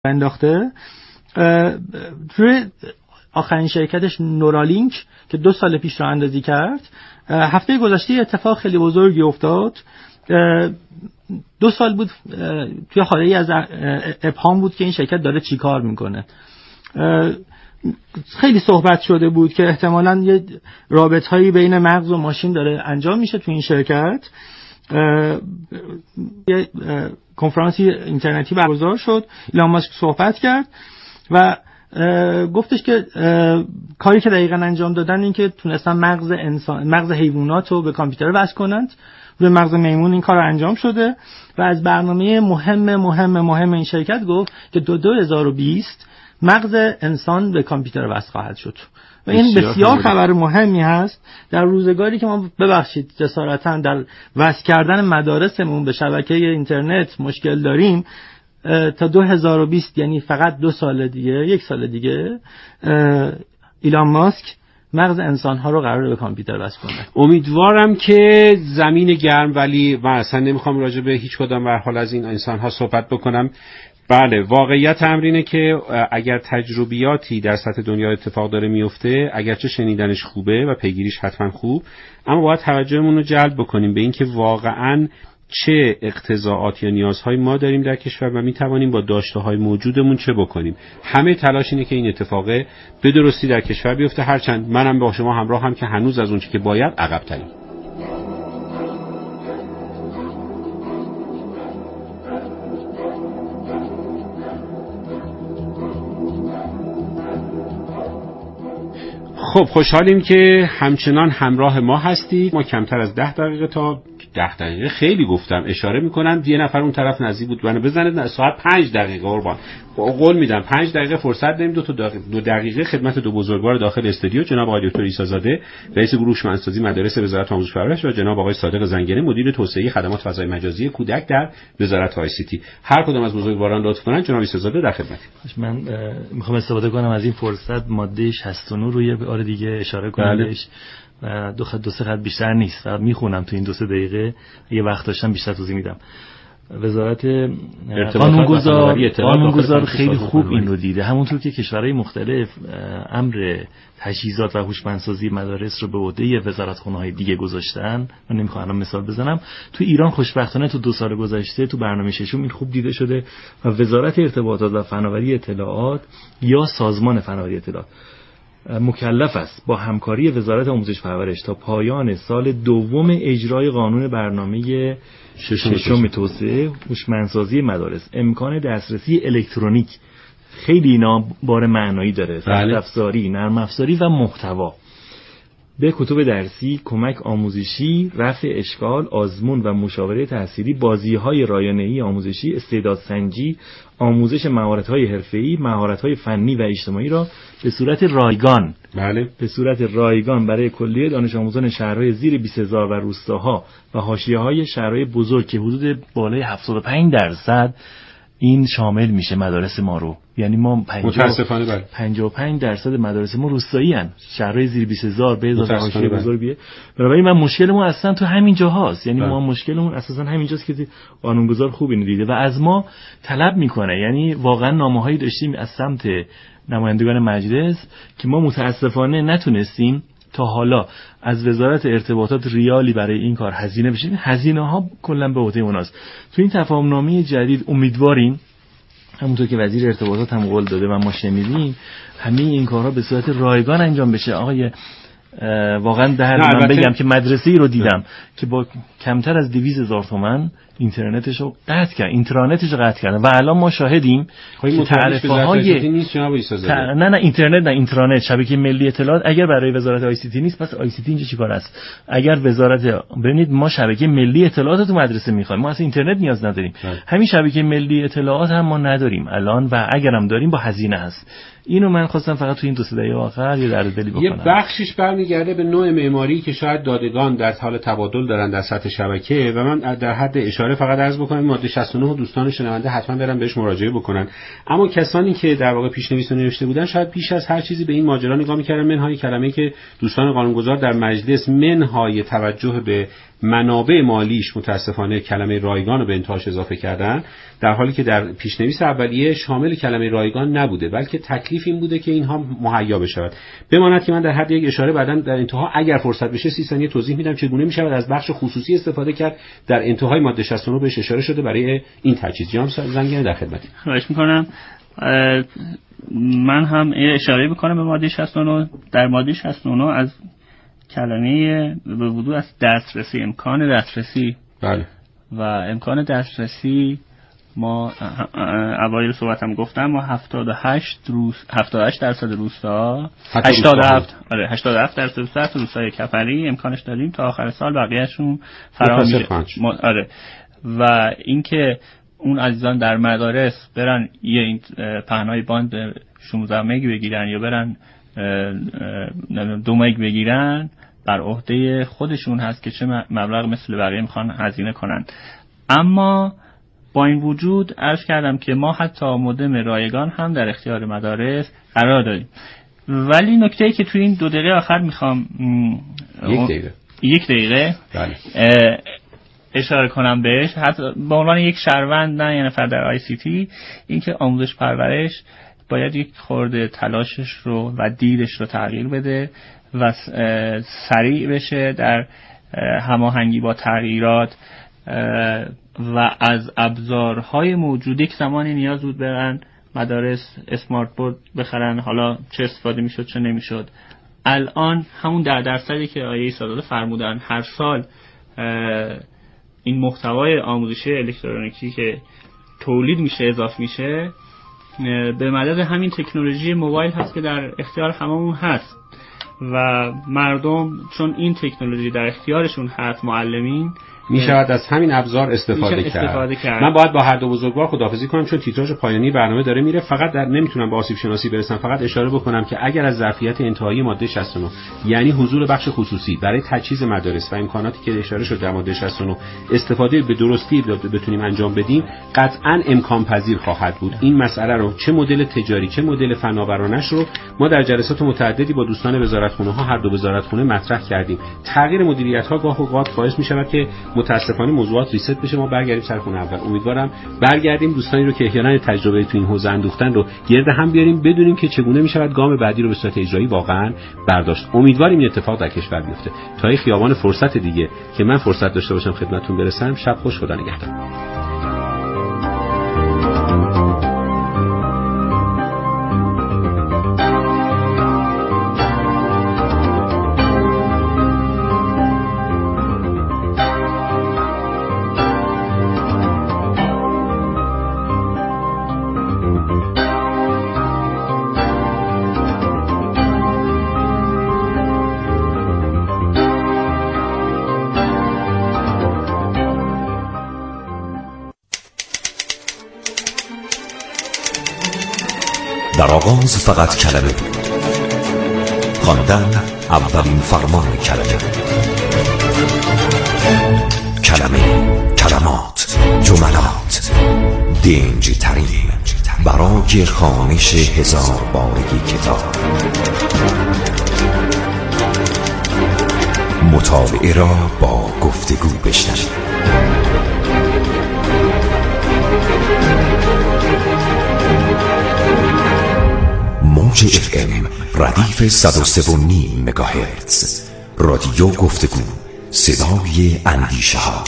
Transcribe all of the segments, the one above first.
انداخته. روی آخرین شرکتش نورالینک که 2 سال پیش راه اندازی کرد، هفته گذشته اتفاق خیلی بزرگی افتاد. 2 سال بود توی حاله‌ای از ابهام بود که این شرکت داره چی کار میکنه. خیلی صحبت شده بود که احتمالاً یه رابطه‌ای بین مغز و ماشین داره انجام میشه توی این شرکت. یه کنفرانسی اینترنتی برگزار شد، ایلان ماسک صحبت کرد و گفتش که کاری که دقیقاً انجام دادن این که تونستن مغز حیوانات رو به کامپیوتر وصل کنند. روی مغز میمون این کار انجام شده و از برنامه مهم این شرکت گفت که 2020 مغز انسان به کامپیوتر وصل خواهد شد و این بسیار خبر مهمی هست در روزگاری که ما ببخشید جسارتاً در وصل کردن مدارسمون به شبکه اینترنت مشکل داریم. تا 2020 یعنی فقط 2 سال دیگه، 1 سال دیگه، ایلان ماسک مغز انسان‌ها رو قراره به کامپیوتر وصل کنه. امیدوارم که زمین گرم، ولی من اصلا نمیخوام راجع به هیچ کدام به حال از این انسان‌ها صحبت بکنم. بله، واقعیت امر اینه که اگر تجربیاتی در سطح دنیا اتفاق داره میفته، اگرچه شنیدنش خوبه و پیگیریش حتما خوب، اما باید توجهمون رو جلب بکنیم به این که واقعاً چه اقتضاعات یا نیازهای ما داریم در کشور و میتوانیم با داشته‌های موجودمون چه بکنیم. همه تلاش اینه که این اتفاق به درستی در کشور بیفته، هرچند منم با شما همراه هم که هنوز از اون چیزی که باید عقب تریم. خب خوشحالیم که همچنان همراه ما هستید. ما کمتر از 10 دقیقه تا 10 دقیقه خیلی گفتم اشاره میکنم، یه نفر اون طرف نزدیک بود منو بزنه، ساعت 5 دقیقه قربان قول میدم 5 دقیقه فرصت داریم. 2 دقیقه خدمت 2 بزرگوار داخل استودیو، جناب آقای دکتر عیسی زاده رئیس گروه هوشمندسازی مدارس وزارت آموزش و پرورش و جناب آقای صادق زنگنه مدیر توسعه خدمات فضای مجازی کودک در وزارت آی سی تی. هر کدوم از بزرگواران لطف کنن. جناب عیسی زاده در خدمت. من میخوام استفاده کنم از این فرصت، ماده 69 رو یه بار دیگه اشاره کنم بهش و 2 سه خط بیشتر نیست و میخونم تو این 2-3 دقیقه، یه وقت داشتم بیشتر توضیح میدم. وزارت قانونگذار خیلی خوب این رو دیده، همونطور که کشورهای مختلف امر تجهیزات و هوشمندسازی مدارس رو به عهده وزارتخونه‌های دیگه گذاشتن. من نمیخوام الان مثال بزنم. تو ایران خوشبختانه تو 2 سال گذشته تو برنامه 6 این خوب دیده شده و وزارت ارتباطات و فناوری اطلاعات یا سازمان فناوری اطلاعات مکلف است با همکاری وزارت آموزش و پرورش تا پایان سال دوم اجرای قانون برنامه 6 توسعه هوشمندسازی مدارس امکان دسترسی الکترونیک، خیلی اینا بار معنایی داره، سخت افزاری، نرم افزاری و محتوا به کتب درسی، کمک آموزشی، رفع اشکال، آزمون و مشاوره تحصیلی، بازی‌های رایانه‌ای آموزشی، استعدادسنجی، آموزش مهارت‌های حرفه‌ای، مهارت‌های فنی و اجتماعی را به صورت رایگان به صورت رایگان برای کلیه دانش آموزان شهرهای زیر 20000 و روستاها و حاشیه‌های شهرهای بزرگ که حدود بالای 75% این شامل میشه مدارس ما رو. یعنی ما 55% مدارس ما روستایی ان، شهرهای زیر 20000 به اضافه حاشیه بزرگیه. بنابراین من مشکلمون اصلا تو همین جاهاست، یعنی ما مشکلمون اساسا همین جاست که قانونگذار خوب اینو دیده و از ما طلب میکنه. یعنی واقعا نامه‌هایی داشتیم از سمت نمایندگان مجلس که ما متاسفانه نتونستیم تا حالا از وزارت ارتباطات ریالی برای این کار هزینه بشه. هزینه ها کلا به عهده اوناست. تو این تفاهم‌نامه جدید امیدواریم همونطور که وزیر ارتباطات هم قول داده و ما شنیدیم همه این کارها به صورت رایگان انجام بشه. آقای واقعا من بگم که مدرسه‌ای رو دیدم که با کمتر از 200,000 تومان اینترنتش رو قطع کردن و الان ما شاهدیم تعرفه‌های اینترنت شبکه ملی اطلاعات اگر برای وزارت آی سی تی نیست، پس آی سی تی اینجا چیکار است؟ اگر وزارت ببینید ما شبکه ملی اطلاعات تو مدرسه می‌خوایم، ما اصلا اینترنت نیاز نداریم. همین شبکه ملی اطلاعات هم ما نداریم الان و اگرم داریم با هزینه است. اینو من خواستم فقط تو این 2-3 دقیقه آخر یه درددلی بکنم. یه بخشش برمیگرده به نوع معماری که شاید دادگان در حال تبادل دارن در سطح شبکه و من در حد اشاره فقط عرض بکنم ماده 69 دوستان شنونده حتما برن بهش مراجعه بکنن. اما کسانی که در واقع پیشنویس نوشته بودن شاید بیش از هر چیزی به این ماجرا نگاه می‌کردن، منهای کلمه‌ای که دوستان قانونگذار در مجلس منهای توجه به منابع مالیش متاسفانه کلمه رایگان رو به انتهاش اضافه کردن، در حالی که در پیشنویس اولیه شامل کلمه رایگان نبوده، بلکه تکلیف این بوده که اینها مهیا بشود. بماند که من در حد یک اشاره بعداً در انتها اگر فرصت بشه 30 ثانیه توضیح میدم چگونه میشود از بخش خصوصی استفاده کرد. در انتهای ماده 69 بهش اشاره شده برای این تجهیز. جناب زنگیانی در خدمتی. خواهش می‌کنم. من هم اشاره می‌کنم به ماده 69. در ماده 69 از کلمه به وضوح از دسترسی، امکان دسترسی، بله، و امکان دسترسی ما اوایل صحبتم گفتم ما 78% روستا 87% روستای کفری امکانش داریم تا آخر سال، بقیه‌شون فرا میره. آره. و اینکه اون عزیزان در مدارس برن یه پهنای باند 16 مگ بگیرن یا برن 2 مگ بگیرن، بر عهده خودشون هست که چه مبلغ مثل بقیه میخوان هزینه کنن. اما با این وجود عرض کردم که ما حتی مودم رایگان هم در اختیار مدارس قرار داریم. ولی نکته‌ای که توی این 2 دقیقه آخر میخوام یک دقیقه بله. اشاره کنم بهش، حتی به عنوان یک شهروند، نه یه نفر در آی سی تی، اینکه آموزش پرورش باید یک خورده تلاشش رو و دیدش رو تغییر بده و سریع بشه در هماهنگی با تغییرات و از ابزارهای موجود. یک زمانی نیاز بود برن مدارس اسمارت بورد بخرن، حالا چه استفاده میشد چه نمیشد. الان همون 10% که آیه سادات فرمودن هر سال این محتوای آموزشی الکترونیکی که تولید میشه اضافه میشه به مدد همین تکنولوژی موبایل هست که در اختیار هممون هست و مردم چون این تکنولوژی در اختیارشون هست، معلمین میشود از همین ابزار استفاده کرد. من باید با هر دو بزرگوار خداحافظی کنم چون تیتراژ پایانی برنامه داره میره. فقط نمیتونم به آسیب شناسی برسم، فقط اشاره بکنم که اگر از ظرفیت انتهایی ماده 69 یعنی حضور بخش خصوصی برای تجهیز مدارس و امکاناتی که اشاره شد در ماده 69 استفاده به درستی بتونیم انجام بدیم، قطعاً امکان پذیر خواهد بود. این مسئله رو چه مدل تجاری چه مدل فناورانش رو ما در جلسات متعددی با دوستان وزارتخونه ها، هر دو وزارتخونه مطرح کردیم. تغییر مدیریت ها گاه اوقات باعث می‌شود که متاسفانه موضوعات ریست بشه، ما برگردیم سر خونه اول. امیدوارم برگردیم دوستانی رو که احیانا تجربه تو این حوزه اندوختن رو گرد هم بیاریم، بدونیم که چگونه میشود گام بعدی رو به صورت اجرایی واقعا برداشت. امیدواریم این اتفاق در کشور بیفته. تا این خیابان فرصت دیگه که من فرصت داشته باشم خدمتتون برسم، شب خوش، خدا نگهدار. در آغاز فقط کلمه بود، خواندن اولین فرمان کلمه، کلمات، جملات، دنج ترین برای خوانش 1000 بارگی کتاب. مطالعه را با گفتگو بشنوید. موج FM ردیف 103.5 مگاهرتز، رادیو گفتگو، صدای اندیشه ها.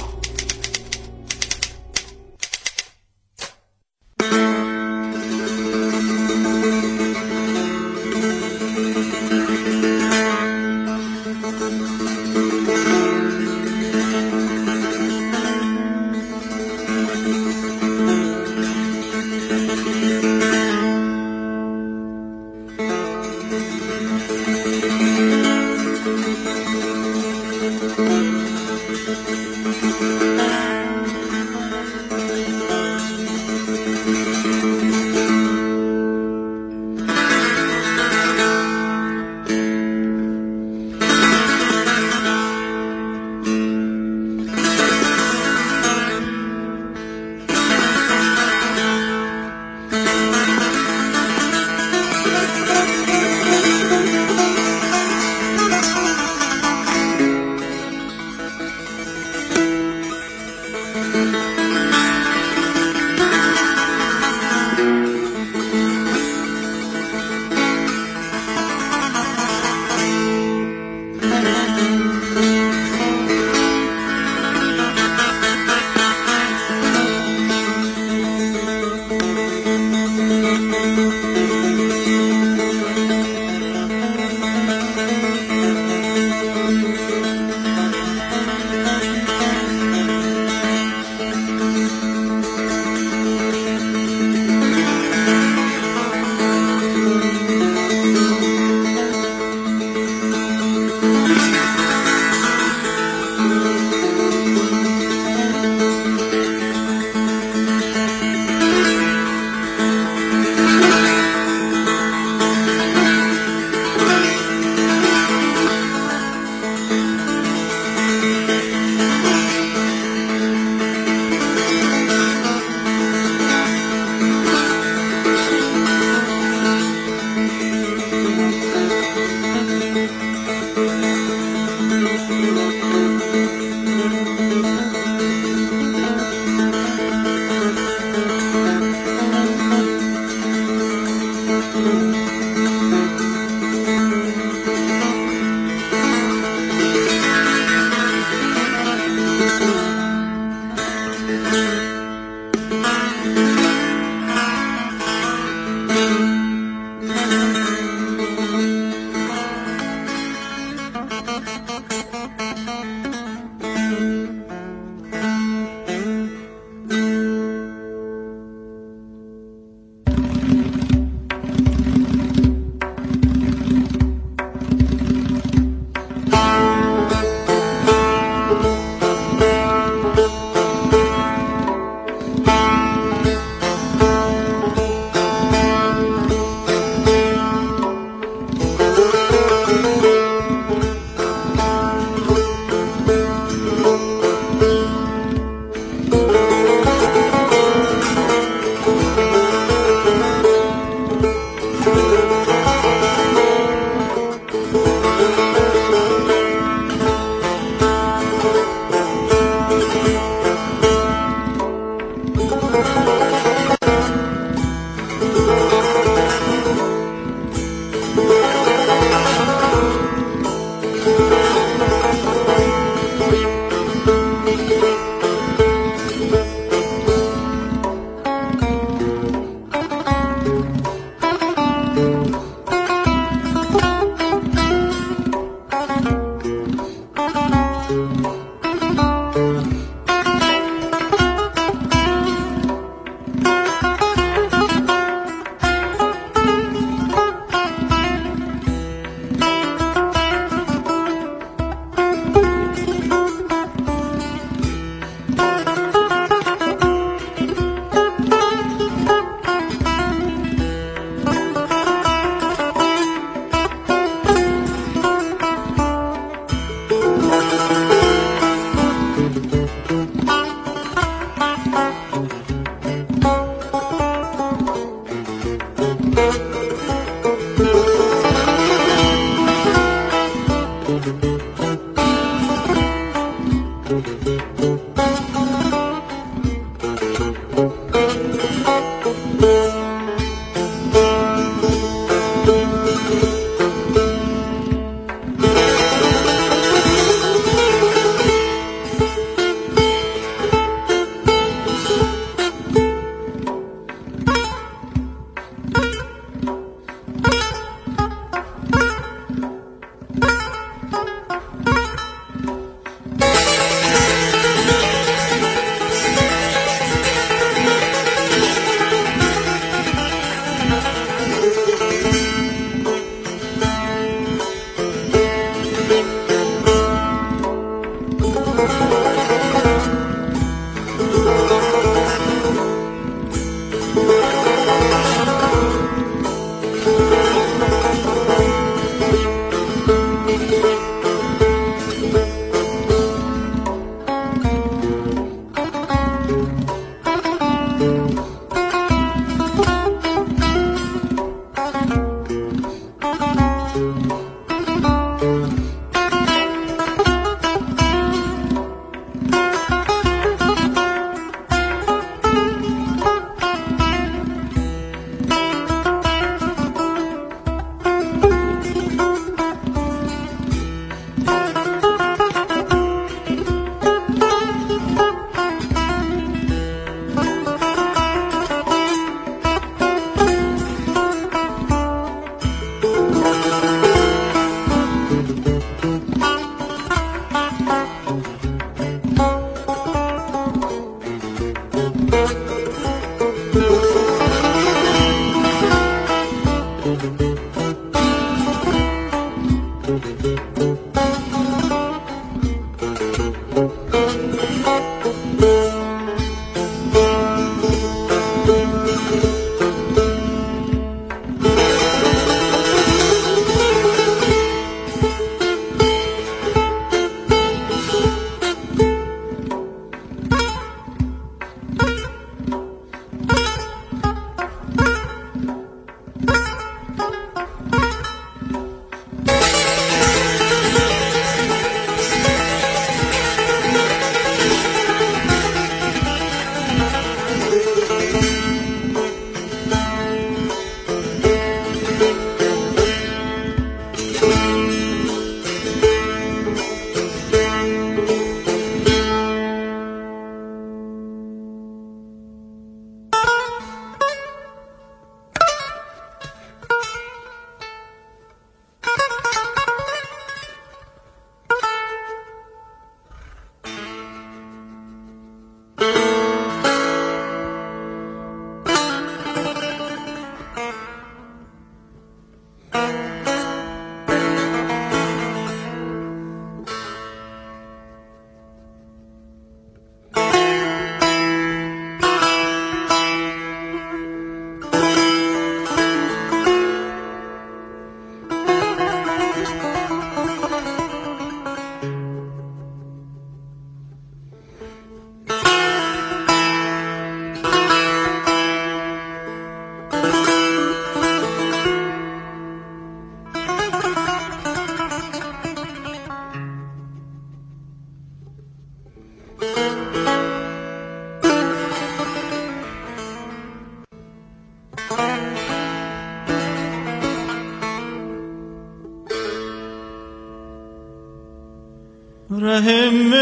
رحم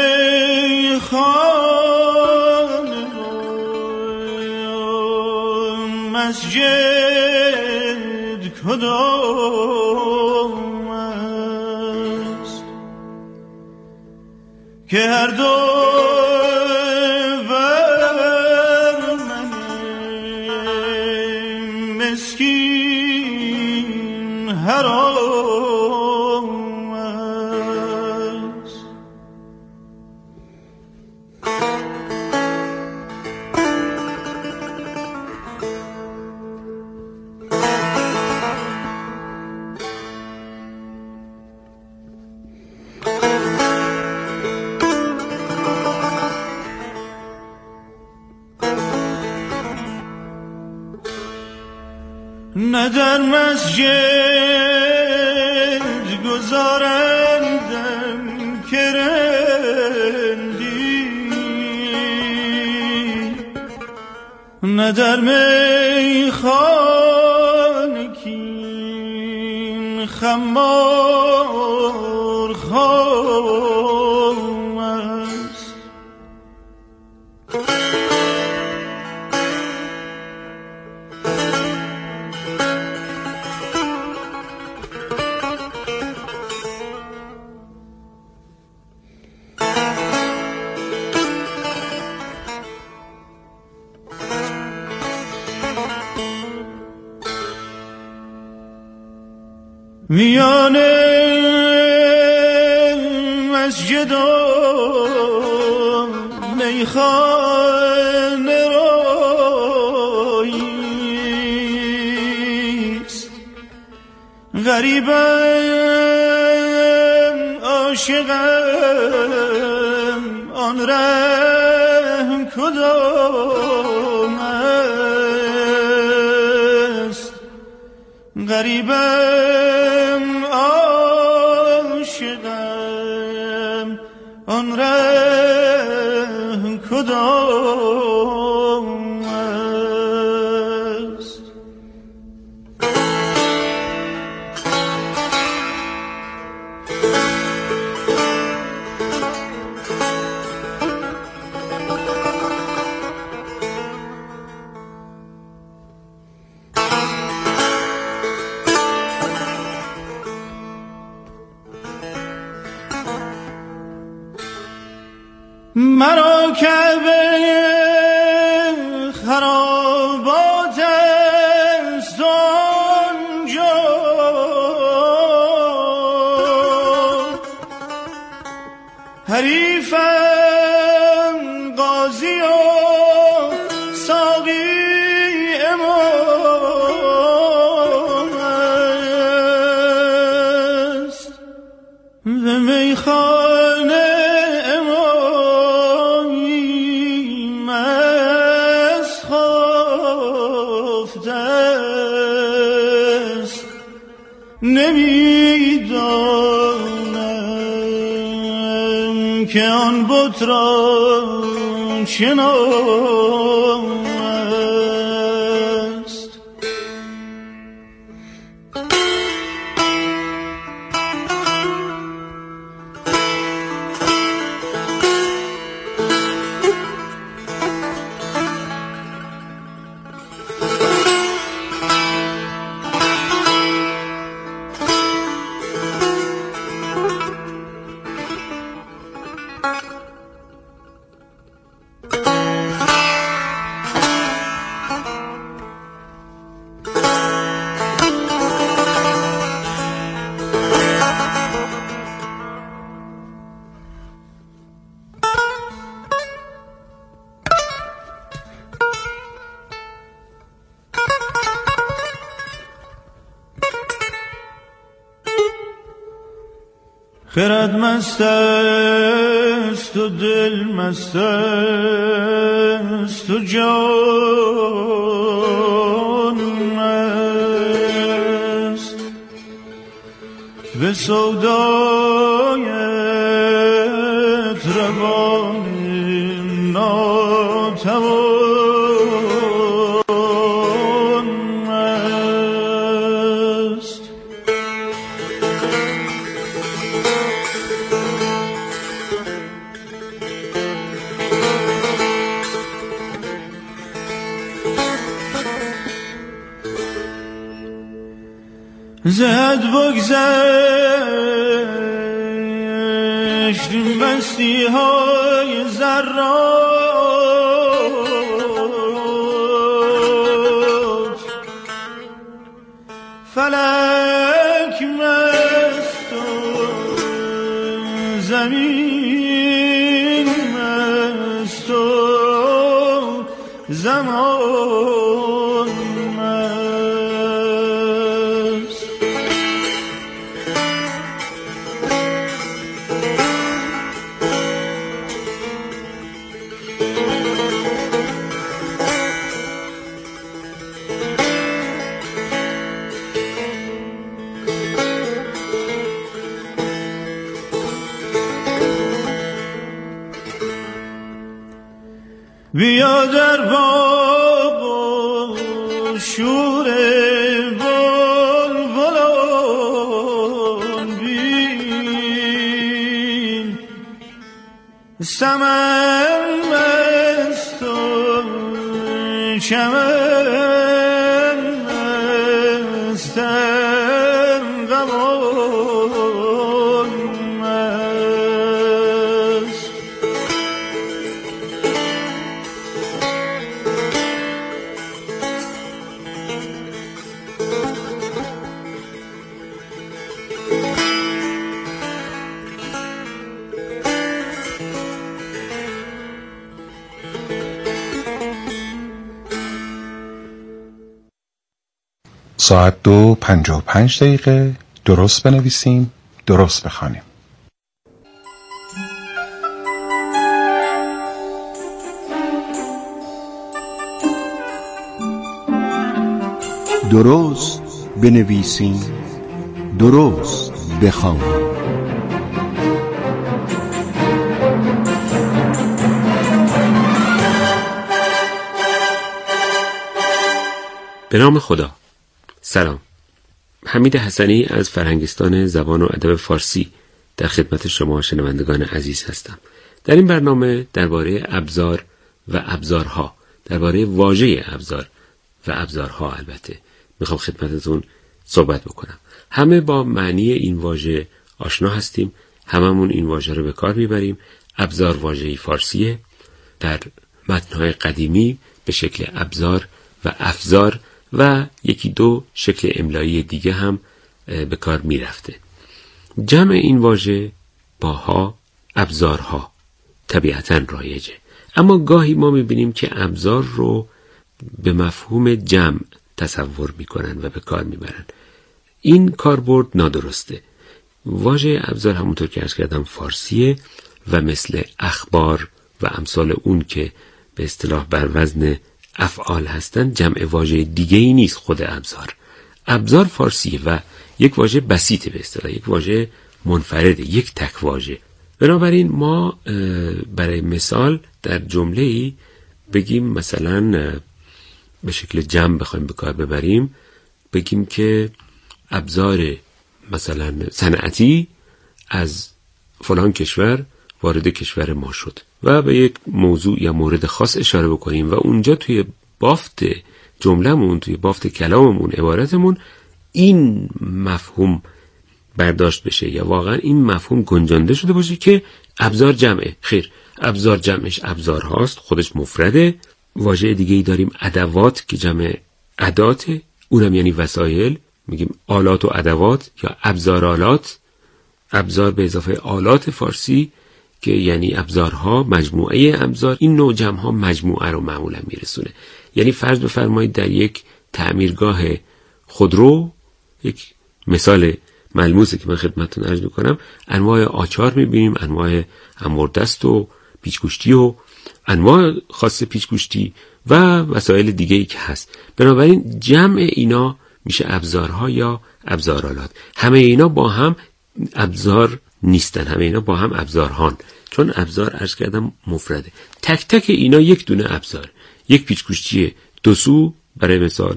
خانه مسجد کدام است که هر دو بر من مسکین حرام است. نه در مسجد گذارندم که رندی، نه در میخانه کین خمار خام است. میان مسجد و میخانه راییست، غریبم عاشقم آن ره کدام است. غریبم عاشقم آن ره کدام است. مرا کعبه خرابات است آنجا، حریفم قاضی و ساقی امام است. به میخانه نمیدانم که آن بت را چه نام است. خرد مست است و دل مست است و جان مست، به سودایت روان ناتوان مست. زد بگذشت مستی های ذرات، فلک مست و زمین مست و زمان مست. بیا در باغ و شور بلبلان بین، سمن مست و چمن مست غمان مست. ساعت 2:55 درست بنویسیم، درست بخوانیم. درست بنویسیم، درست بخوانیم. به نام خدا. سلام. حمید حسنی از فرهنگستان زبان و ادب فارسی در خدمت شما شنوندگان عزیز هستم. در این برنامه درباره ابزار و ابزارها، درباره واژه ابزار و ابزارها البته میخوام خدمتتون صحبت بکنم. همه با معنی این واژه آشنا هستیم، هممون این واژه رو به کار میبریم. ابزار واژه‌ای فارسیه، در متن‌های قدیمی به شکل ابزار و افزار و یکی دو شکل املایی دیگه هم به کار می رفته. جمع این واژه باها ابزارها طبیعتاً رایجه، اما گاهی ما می بینیم که ابزار رو به مفهوم جمع تصور می کنن و به کار می برن. این کاربرد نادرسته. واژه ابزار همونطور که عرض کردم فارسیه و مثل اخبار و امثال اون که به اصطلاح بر وزن افعال هستند جمع واژه دیگه ای نیست. خود ابزار فارسیه و یک واژه بسیطه، به اصطلاح یک واژه منفرده، یک تک واژه. بنابراین ما برای مثال در جمله‌ای بگیم مثلا به شکل جمع بخوایم به کار ببریم، بگیم که ابزار مثلا صنعتی از فلان کشور وارد کشور ما شد و به یک موضوع یا مورد خاص اشاره بکنیم و اونجا توی بافت جمله‌مون، توی بافت کلاممون، عبارتمون این مفهوم برداشت بشه یا واقعا این مفهوم گنجانده شده باشه که ابزار جمعه. خیر، ابزار جمعش ابزار هاست، خودش مفرده. واژه دیگه ای داریم ادوات که جمع اداته، اونم یعنی وسایل، میگیم آلات و ادوات یا ابزار آلات. ابزار به اضافه آلات فارسی که یعنی ابزارها، مجموعه ابزار. این نوع جمع ها مجموعه رو معمولا میرسونه. یعنی فرض بفرمایید در یک تعمیرگاه خودرو، یک مثال ملموسه که من خدمتتون عرض میکنم، انواع آچار میبینیم، انواع انبردست و پیچگوشتی و انواع خاص پیچگوشتی و وسایل دیگه ای که هست. بنابراین جمع اینا میشه ابزارها یا ابزارآلات. همه اینا با هم ابزار نیستن، همه اینا با هم ابزارهان، چون ابزار عرض کردم مفرده. تک تک اینا یک دونه ابزار. یک پیچگوشتی 2 سو برای مثال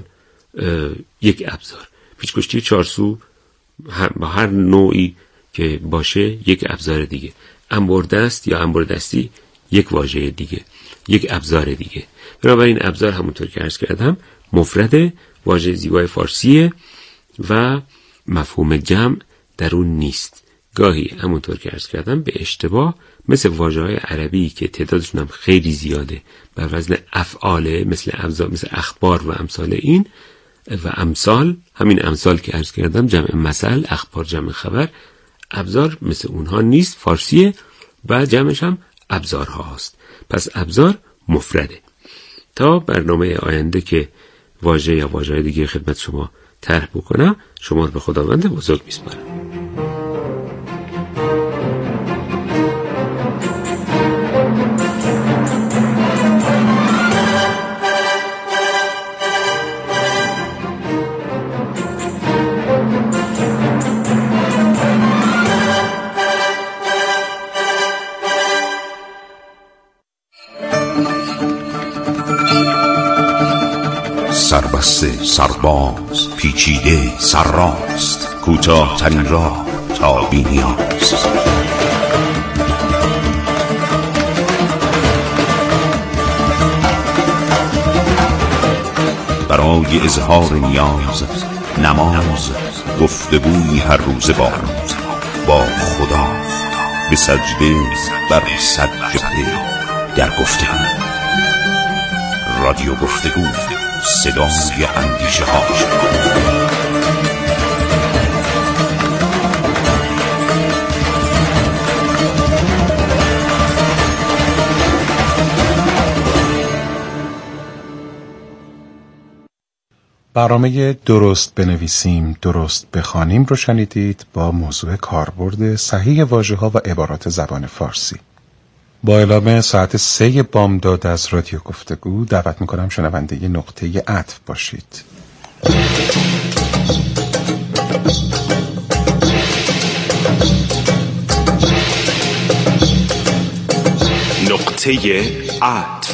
یک ابزار، پیچگوشتی 4 سو با هر نوعی که باشه یک ابزار دیگه، انبردست یا انبردستی یک واژه دیگه، یک ابزار دیگه. بنابراین ابزار همونطور که عرض کردم مفرده، واژه زیبای فارسیه و مفهوم جمع در اون نیست. گاهی همونطور که عرض کردم به اشتباه مثل واژه‌های عربی که تعدادشون هم خیلی زیاده بر وزن افعاله، مثل ابزار، مثل اخبار و امثال این و امثال، همین امثال که عرض کردم جمع مثل، اخبار جمع خبر، ابزار مثل اونها نیست، فارسیه و جمعش هم ابزارها هست. پس ابزار مفرده. تا برنامه آینده که واژه یا واژه‌های دیگه خدمت شما طرح بکنم، شما رو به خداوند بزرگ میسپارم. سربسته، سرباز، پیچیده، سرراست، کوتاه ترین راه تا بی‌نیاز. برای اظهار نیاز، نماز، گفتگوی هر روز با خدا، به سجده بر سجده در گفتگو. رادیو گفتگو، صدای اندیشه ها. برنامه درست بنویسیم درست بخوانیم رو شنیدید با موضوع کاربرد صحیح واژه‌ها و عبارات زبان فارسی. با اعلام ساعت 3 بامداد از رادیو گفتگو دعوت میکنم شنونده نقطه عطف باشید. نقطه عطف.